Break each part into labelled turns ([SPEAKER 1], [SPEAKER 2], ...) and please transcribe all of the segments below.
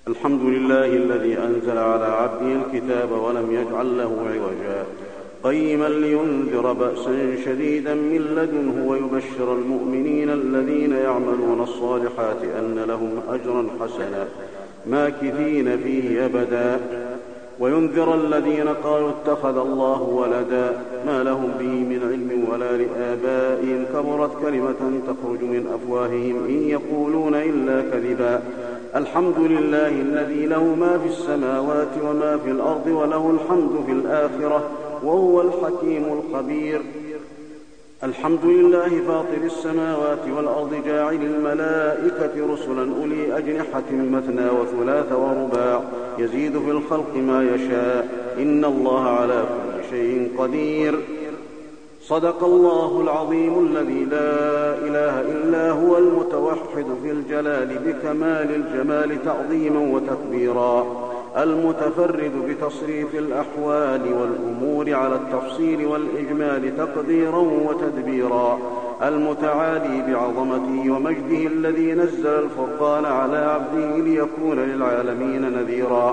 [SPEAKER 1] الحمد لله الذي أنزل على عبده الكتاب ولم يجعل له عوجا قيما لينذر بأسا شديدا من لدنه ويبشر المؤمنين الذين يعملون الصالحات أن لهم أجرا حسنا ماكثين فيه أبدا وينذر الذين قالوا اتخذ الله ولدا ما لهم به من علم ولا لآبائهم كبرت كلمة تخرج من أفواههم إن يقولون إلا كذبا الحمد لله الذي له ما في السماوات وما في الأرض وله الحمد في الآخرة وهو الحكيم الخبير الحمد لله فاطر السماوات والأرض جاعل الملائكة رسلا أولي أجنحة مثنى وثلاث ورباع يزيد في الخلق ما يشاء إن الله على كل شيء قدير صدق الله العظيم الذي لا إله إلا هو المتوحد في الجلال بكمال الجمال تعظيما وتكبيرا المتفرد بتصريف الأحوال والأمور على التفصيل والإجمال تقديرا وتدبيرا المتعالي بعظمته ومجده الذي نزل الفرقان على عبده ليكون للعالمين نذيرا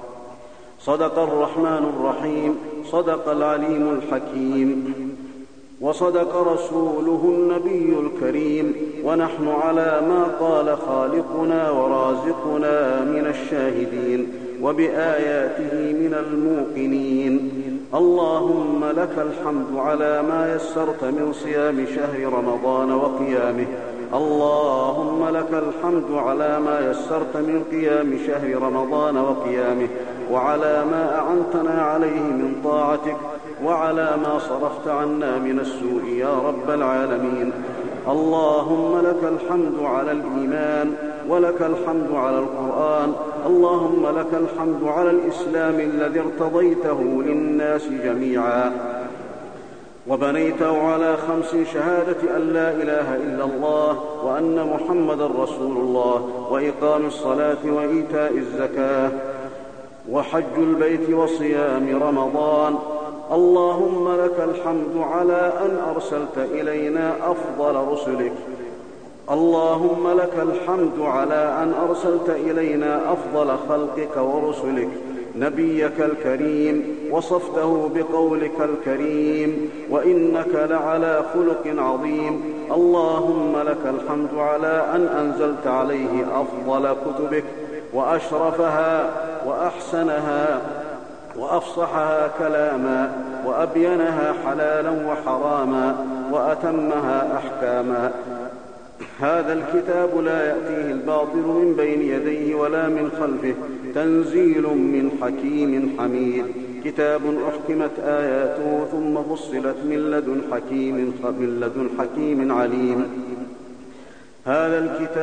[SPEAKER 1] صدق الرحمن الرحيم صدق العليم الحكيم وصدق رسوله النبي الكريم ونحن على ما قال خالقنا ورازقنا من الشاهدين وبآياته من الموقنين اللهم لك الحمد على ما يسرت من صيام شهر رمضان وقيامه اللهم لك الحمد على ما يسرت من قيام شهر رمضان وقيامه وعلى ما أعنتنا عليه من طاعتك وعلى ما صرفت عنا من السوء يا رب العالمين اللهم لك الحمد على الإيمان ولك الحمد على القرآن اللهم لك الحمد على الإسلام الذي ارتضيته للناس جميعا وبنيته على 5 شهادة أن لا إله إلا الله وأن محمدا رسول الله وإقام الصلاة وإيتاء الزكاة وحج البيت وصيام رمضان اللهم لك الحمد على أن أرسلت إلينا أفضل رسلك اللهم لك الحمد على أن أرسلت إلينا أفضل خلقك ورسلك نبيك الكريم وصفته بقولك الكريم وإنك لعلى خلق عظيم اللهم لك الحمد على أن أنزلت عليه أفضل كتبك وأشرفها وأحسنها وأفصحها كلاما وأبينها حلالا وحراما وأتمها أحكاما هذا الكتاب لا يأتيه الباطل من بين يديه ولا من خلفه تنزيل من حكيم حميد كتاب أحكمت آياته ثم فصلت من لدن حكيم عليم هذا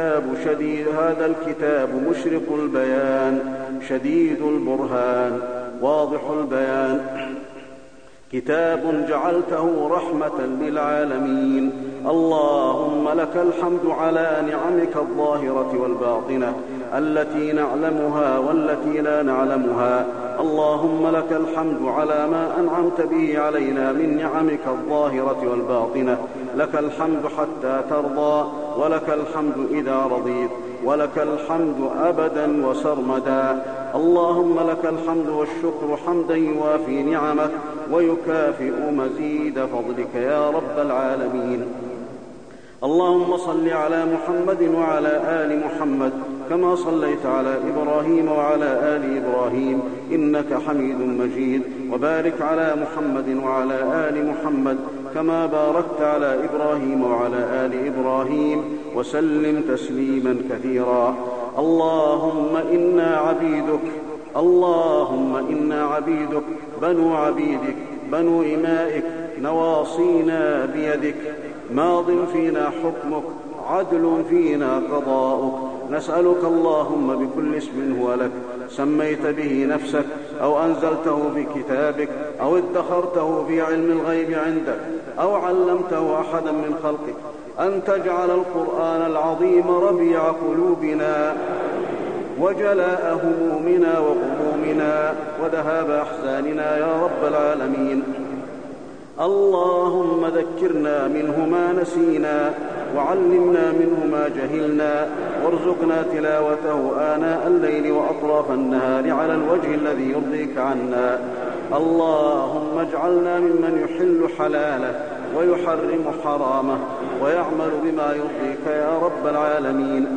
[SPEAKER 1] الكتاب مشرق البيان شديد البرهان واضح البيان كتاب جعلته رحمة للعالمين اللهم لك الحمد على نعمك الظاهرة والباطنة التي نعلمها والتي لا نعلمها اللهم لك الحمد على ما أنعمت به علينا من نعمك الظاهرة والباطنة لك الحمد حتى ترضى ولك الحمد إذا رضيت ولك الحمد أبدا وسرمدا اللهم لك الحمد والشكر حمدا يوافي نعمك ويكافئ مزيد فضلك يا رب العالمين اللهم صل على محمد وعلى آل محمد كما صليت على إبراهيم وعلى آل إبراهيم إنك حميد مجيد وبارك على محمد وعلى آل محمد كما باركت على إبراهيم وعلى آل إبراهيم وسلم تسليما كثيرا اللهم إنا عبيدك بنو عبيدك بنو إمائك نواصينا بيدك ماض فينا حكمك عدل فينا قضاؤك نسألك اللهم بكل اسم هو لك سميت به نفسك أو أنزلته في كتابك أو ادخرته في علم الغيب عندك أو علمته أحدا من خلقك أن تجعل القرآن العظيم ربيع قلوبنا وجلاء همومنا وغمومنا وذهاب أحزاننا يا رب العالمين اللهم ذكرنا منه ما نسينا وعلمنا منه ما جهلنا، وارزقنا تلاوته آناء الليل وأطراف النهار على الوجه الذي يرضيك عنا. اللهم اجعلنا ممن يحل حلاله ويحرم حرامه ويعمل بما يرضيك يا رب العالمين.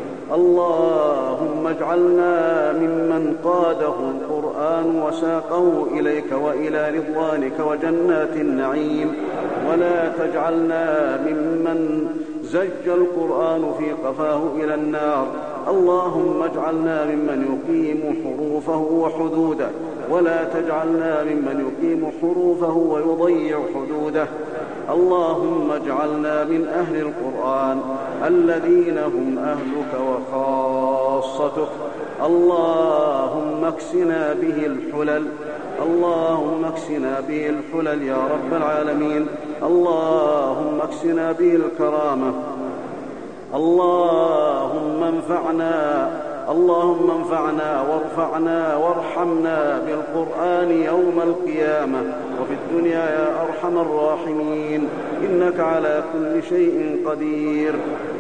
[SPEAKER 1] اللهم اجعلنا ممن قاده القرآن وساقه إليك وإلى رضوانك وجنات النعيم، ولا تجعلنا ممن زج القرآن في قفاه إلى النار. اللهم اجعلنا ممن يقيم حروفه وحدوده، ولا تجعلنا ممن يقيم حروفه ويضيع حدوده. اللهم اجعلنا من أهل القرآن الذين هم أهلك وخاصتك. اللهم اكسنا به الحلل، اللهم اكسنا به الحلل يا رب العالمين. اللهم اكسنا به الكرامة. اللهم انفعنا وارفعنا وارحمنا بالقرآن يوم القيامة وفي الدنيا يا أرحم الراحمين، إنك على كل شيء قدير.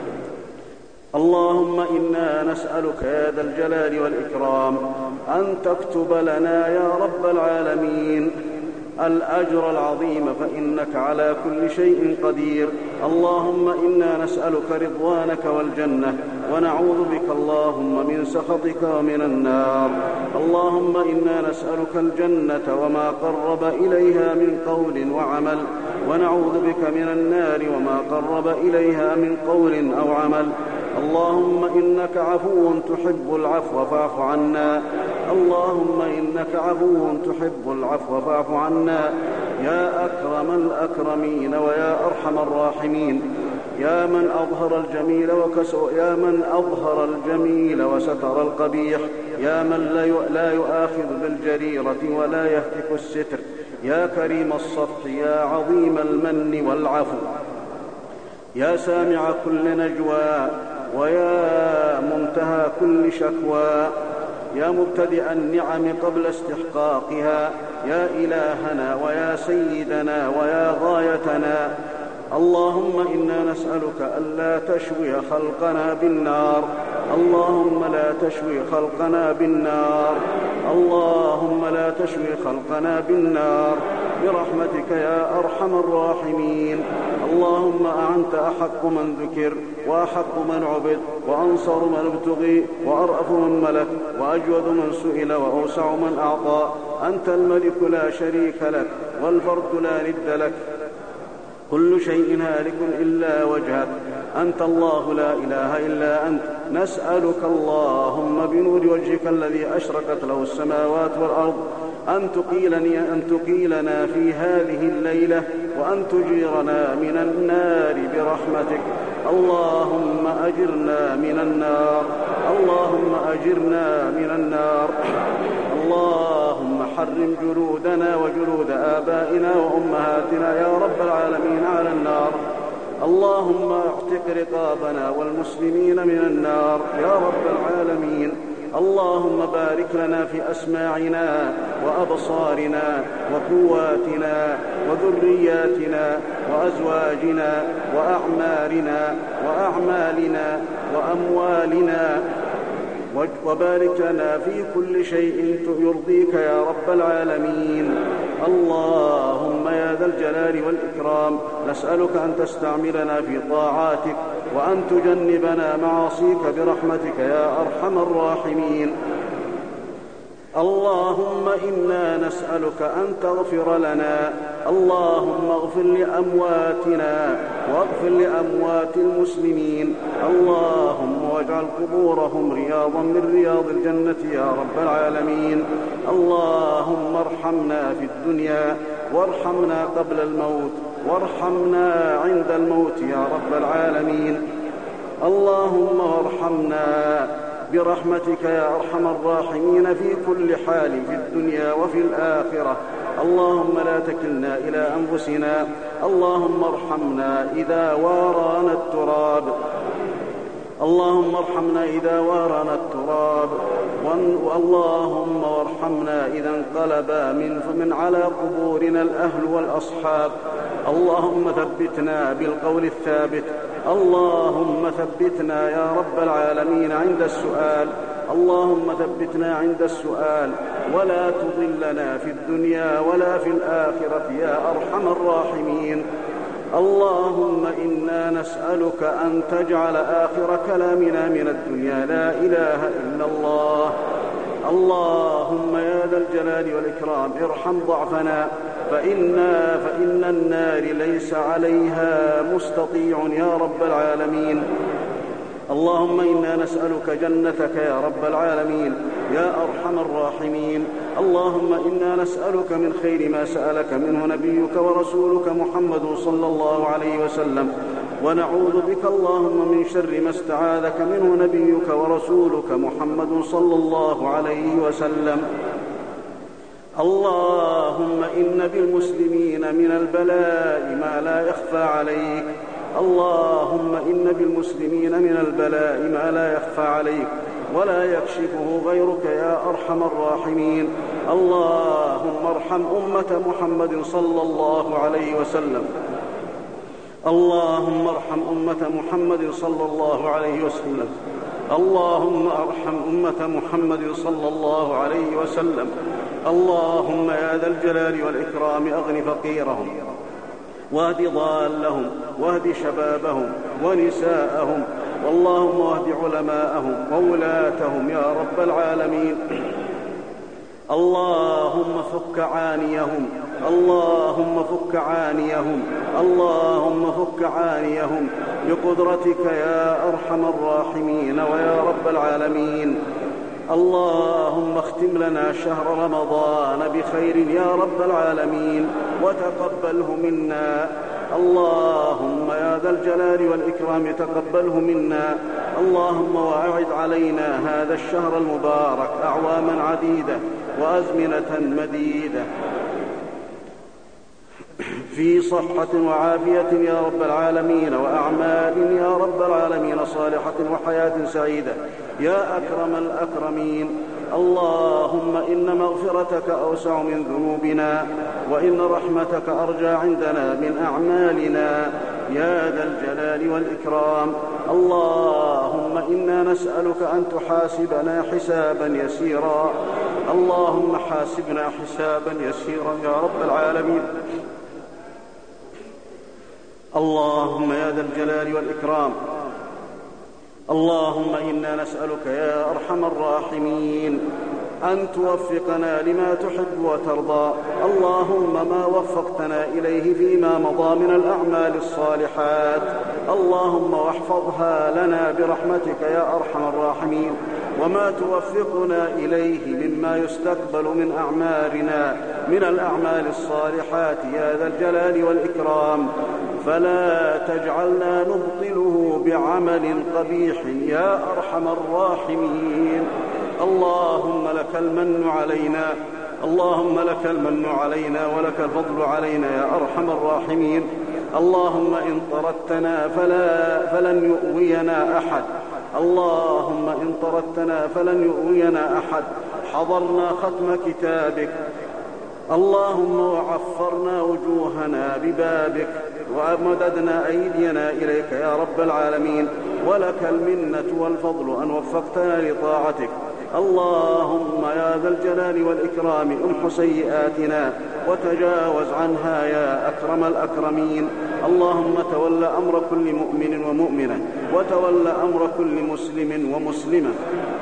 [SPEAKER 1] اللهم إنا نسألك يا ذا الجلال والإكرام أن تكتب لنا يا رب العالمين الأجر العظيم، فإنك على كل شيء قدير. اللهم إنا نسألك رضوانك والجنة، ونعوذ بك اللهم من سخطك ومن النار. اللهم إنا نسألك الجنة وما قرب إليها من قول وعمل، ونعوذ بك من النار وما قرب إليها من قول أو عمل. اللهم إنك عفو تحب العفو فاعف عنا. اللهم إنك عفو تحب العفو فاعف عنا يا أكرم الأكرمين ويا أرحم الراحمين. يا من أظهر الجميل وستر القبيح، يا من لا يؤاخذ بالجريرة ولا يهتك الستر، يا كريم الصفح، يا عظيم المن والعفو، يا سامع كل نجوى، ويا منتهى كل شكوى، يا مبتدئ النعم قبل استحقاقها، يا إلهنا ويا سيدنا ويا غايتنا. اللهم إنا نسألك ألا تشوي خلقنا بالنار. اللهم لا تشوي خلقنا بالنار. اللهم لا تشوي خلقنا بالنار برحمتك يا أرحم الراحمين. اللهم أنت أحق من ذكر وأحق من عبد وأنصر من ابتغي وأرأف من ملك وأجود من سئل وأوسع من أعطى. أنت الملك لا شريك لك والفرد لا ند لك، كل شيء هالك إلا وجهك، أنت الله لا إله إلا أنت. نسألك اللهم بنور وجهك الذي أشرقت له السماوات والأرض أن تقيلنا في هذه الليلة وأن تجيرنا من النار برحمتك. اللهم أجرنا من النار، اللهم أجرنا من النار. اللهم حرم جلودنا وجلود آبائنا وأمهاتنا يا رب العالمين على النار. اللهم اعتق رقابنا والمسلمين من النار يا رب العالمين. اللهم بارك لنا في أسماعنا وأبصارنا وقواتنا وذرياتنا وأزواجنا وأعمالنا وأموالنا، وبارك لنا في كل شيء يرضيك يا رب العالمين. اللهم يا ذا الجلال والإكرام نسألك أن تستعملنا في طاعاتك وأن تجنبنا معاصيك برحمتك يا أرحم الراحمين. اللهم إنا نسألك أن تغفر لنا. اللهم اغفر لأمواتنا واغفر لأموات المسلمين. اللهم واجعل قبورهم رياضا من رياض الجنة يا رب العالمين. اللهم ارحمنا في الدنيا وارحمنا قبل الموت وارحمنا عند الموت يا رب العالمين. اللهم ارحمنا برحمتك يا أرحم الراحمين في كل حال في الدنيا وفي الآخرة. اللهم لا تكلنا إلى أنفسنا. اللهم ارحمنا إذا وارانا التراب. اللهم ارحمنا إذا وارانا التراب. اللهم وارحمنا إذا انقلب من على قبورنا الأهل والأصحاب. اللهم ثبتنا بالقول الثابت اللهم ثبتنا يا رب العالمين عند السؤال، اللهم ثبتنا عند السؤال، ولا تضلنا في الدنيا ولا في الآخرة يا أرحم الراحمين. اللهم إنا نسألك أن تجعل آخر كلامنا من الدنيا لا إله إلا الله. اللهم يا ذا الجلال والإكرام ارحم ضعفنا، فإن النار ليس عليها مستطيع يا رب العالمين. اللهم إنا نسألك جنتك يا رب العالمين يا أرحم الراحمين. اللهم إنا نسألك من خير ما سألك منه نبيك ورسولك محمد صلى الله عليه وسلم، ونعوذ بك اللهم من شر ما استعاذك منه نبيك ورسولك محمد صلى الله عليه وسلم. اللهم إن بالمسلمين من البلاء ما لا يخفى عليك، اللهم إن بالمسلمين من البلاء ما لا يخفى عليك ولا يكشفه غيرك يا أرحم الراحمين. اللهم ارحم أمة محمد صلى الله عليه وسلم، اللهم ارحم أمة محمد صلى الله عليه وسلم، اللهم ارحم أمة محمد صلى الله عليه وسلم. اللهم يا ذا الجلال والإكرام أغن فقيرهم، واهد ضالهم، واهد شبابهم ونساءهم، واللهم واهد علماءهم وولاتهم يا رب العالمين. اللهم فك عانيهم، اللهم فك عانيهم، اللهم فك عانيهم بقدرتك يا أرحم الراحمين ويا رب العالمين. اللهم اختم لنا شهر رمضان بخير يا رب العالمين وتقبله منا. اللهم يا ذا الجلال والإكرام تقبله منا. اللهم وأعد علينا هذا الشهر المبارك أعواما عديدة وأزمنة مديدة في صحة وعافية يا رب العالمين، وأعمال يا رب العالمين صالحة وحياة سعيدة يا أكرم الأكرمين. اللهم إن مغفرتك أوسع من ذنوبنا، وإن رحمتك أرجى عندنا من أعمالنا يا ذا الجلال والإكرام. اللهم إنا نسألك أن تحاسبنا حسابا يسيرا، اللهم حاسبنا حسابا يسيرا يا رب العالمين. اللهم يا ذا الجلال والإكرام، اللهم إنا نسألك يا أرحم الراحمين أن توفقنا لما تحب وترضى. اللهم ما وفقتنا إليه فيما مضى من الأعمال الصالحات اللهم واحفظها لنا برحمتك يا أرحم الراحمين، وما توفقنا إليه مما يستقبل من أعمالنا من الأعمال الصالحات يا ذا الجلال والإكرام فلا تجعلنا نبطله بعمل قبيح يا أرحم الراحمين. اللهم لك المن علينا، اللهم لك المن علينا ولك الفضل علينا يا أرحم الراحمين. اللهم إن طردتنا فلن يؤوينا أحد، اللهم إن طردتنا فلن يؤوينا أحد. حضرنا ختم كتابك اللهم وعفرنا وجوهنا ببابك ومددنا أيدينا إليك يا رب العالمين، ولك المنة والفضل أن وفقتنا لطاعتك. اللهم يا ذا الجلال والإكرام امح سيئاتنا وتجاوز عنها يا أكرم الأكرمين. اللهم تول أمر كل مؤمن ومؤمنة، وتول أمر كل مسلم ومسلمة.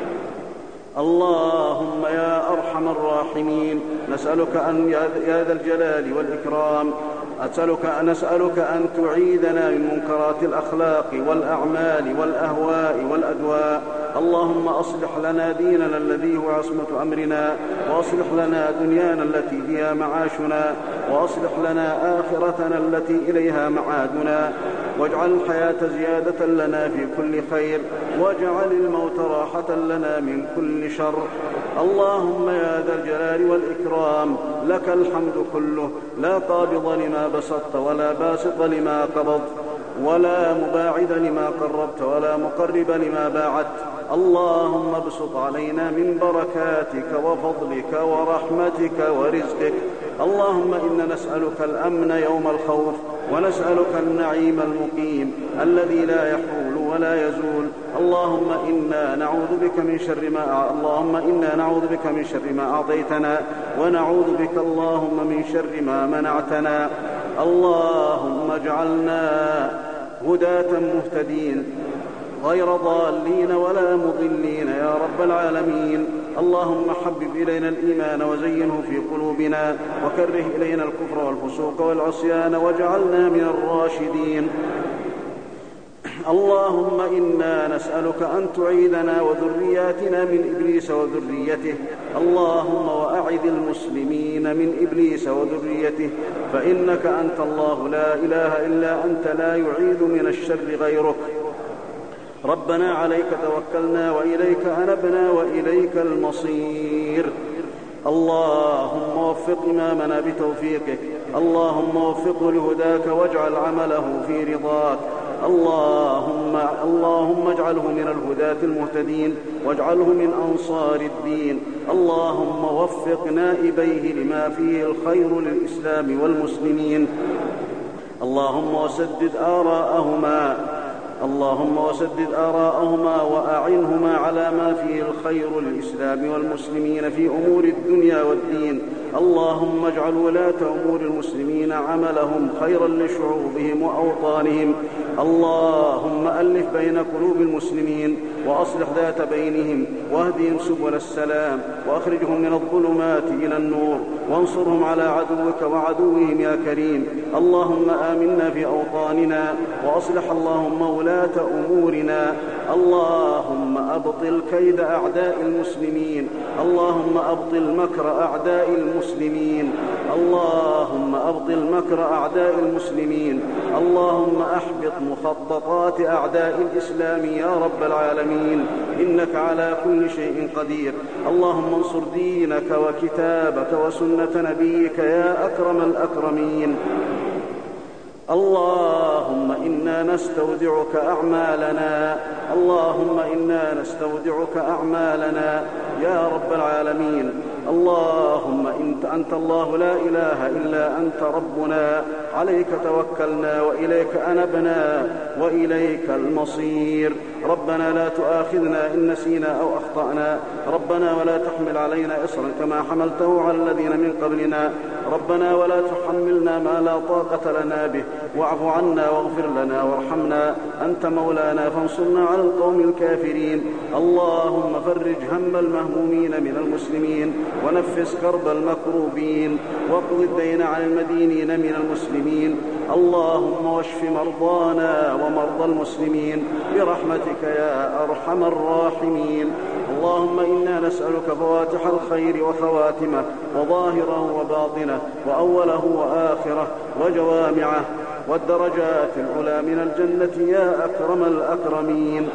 [SPEAKER 1] اللهم يا أرحم الراحمين نسألك أن يا ذا الجلال والإكرام نسألك أن تعيذنا من منكرات الأخلاق والأعمال والأهواء والأدواء. اللهم أصلح لنا ديننا الذي هو عصمة أمرنا، وأصلح لنا دنيانا التي هي معاشنا، وأصلح لنا آخرتنا التي إليها معادنا، واجعل الحياة زيادة لنا في كل خير، واجعل الموت راحة لنا من كل شر. اللهم يا ذا الجلال والإكرام لك الحمد كله، لا قابض لما بسطت ولا باسط لما قبضت، ولا مباعد لما قربت ولا مقرب لما باعدت. اللهم ابسط علينا من بركاتك وفضلك ورحمتك ورزقك. اللهم إنا نسألك الأمن يوم الخوف، ونسألك النعيم المقيم الذي لا يحول ولا يزول. اللهم إنا نعوذ بك من شر ما أعطيتنا، ونعوذ بك اللهم من شر ما منعتنا. اللهم اجعلنا هداة مهتدين غير ضالين ولا مضلين يا رب العالمين. اللهم حبب إلينا الإيمان وزينه في قلوبنا، وكره إلينا الكفر والفسوق والعصيان واجعلنا من الراشدين. اللهم إنا نسألك أن تعيدنا وذرياتنا من إبليس وذريته. اللهم وأعذ المسلمين من إبليس وذريته، فإنك أنت الله لا إله إلا أنت، لا يعيذ من الشر غيرك. ربنا عليك توكلنا وإليك أنبنا وإليك المصير. اللهم وفق إمامنا بتوفيقك، اللهم وفقه لهداك واجعل عمله في رضاك. اللهم اجعله من الهداة المهتدين، واجعله من أنصار الدين. اللهم وفق نائبيه لما فيه الخير للإسلام والمسلمين. اللهم وسدد آراءهما وأعنهما على ما فيه الخير للإسلام والمسلمين في أمور الدنيا والدين. اللهم اجعل ولاة أمور المسلمين عملهم خيرا لشعوبهم وأوطانهم. اللهم ألف بين قلوب المسلمين وأصلح ذات بينهم، واهدهم سبل السلام، وأخرجهم من الظلمات إلى النور، وانصرهم على عدوك وعدوهم يا كريم. اللهم آمنا في أوطاننا، وأصلح اللهم ولاة أمورنا. اللهم أبطل كيد أعداء المسلمين، اللهم أبطل مكر أعداء المسلمين، اللهم أبطل مكر أعداء المسلمين. اللهم أحبط مخططات أعداء الإسلام يا رب العالمين، إنك على كل شيء قدير. اللهم انصر دينك وكتابك وسنة نبيك يا أكرم الأكرمين. اللهم إنا نستودعك أعمالنا يا رب العالمين. اللهم أنت الله لا إله إلا أنت ربنا، عليك توكلنا وإليك أنبنا وإليك المصير. ربنا لا تؤاخذنا إن نسينا أو أخطأنا، ربنا ولا تحمل علينا إصرا كما حملته على الذين من قبلنا، ربنا ولا تحملنا ما لا طاقة لنا به، واعف عنا واغفر لنا وارحمنا، أنت مولانا فانصرنا على القوم الكافرين. اللهم فرج هم المهمومين من المسلمين، ونفس كرب المكروبين، واقض الدين عن المدينين من المسلمين. اللهم واشف مرضانا ومرضى المسلمين برحمتك يا أرحم الراحمين. اللهم إنا نسألك فواتح الخير وخواتمه، وظاهره وباطنه، وأوله وآخره، وجوامعه، والدرجات العلى من الجنة يا أكرم الأكرمين.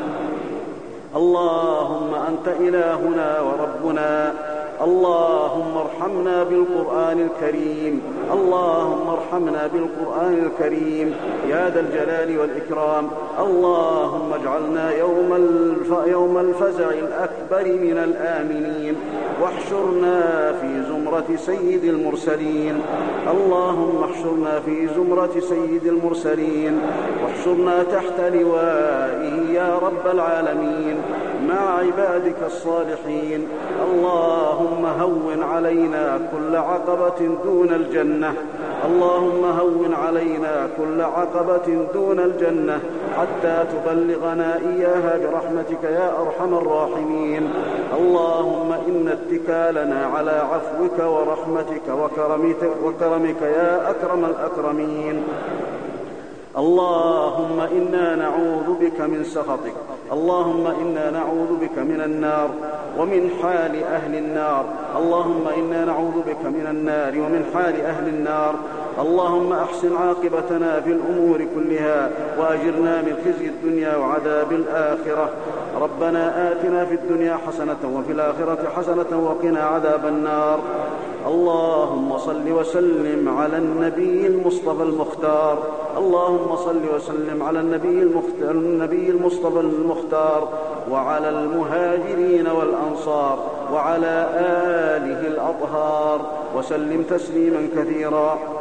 [SPEAKER 1] اللهم أنت إلهنا وربنا، اللهم ارحمنا بالقرآن الكريم، اللهم ارحمنا بالقرآن الكريم يا ذا الجلال والإكرام. اللهم اجعلنا يوم الفزع الأكبر من الآمنين، واحشرنا في زمرة سيد المرسلين. اللهم احشرنا في زمرة سيد المرسلين، واحشرنا تحت لوائه يا رب العالمين مع عبادك الصالحين. اللهم هون علينا كل عقبة دون الجنة، اللهم هون علينا كل عقبة دون الجنة حتى تبلغنا إياها برحمتك يا أرحم الراحمين. اللهم إن اتكالنا على عفوك ورحمتك وكرمك يا أكرم الأكرمين. اللهم إنا نعوذ بك من سخطك، اللهم إنا نعوذ بك من النار ومن حال أهل النار. اللهم إنا نعوذ بك من النار ومن حال أهل النار. اللهم أحسن عاقبتنا في الأمور كلها، وأجرنا من خزي الدنيا وعذاب الآخرة. ربنا آتنا في الدنيا حسنة وفي الآخرة حسنة وقنا عذاب النار. اللهم صل وسلم على النبي المصطفى المختار اللهم صل وسلم على النبي المصطفى المختار وعلى المهاجرين والأنصار وعلى آله الأطهار وسلم تسليما كثيرا.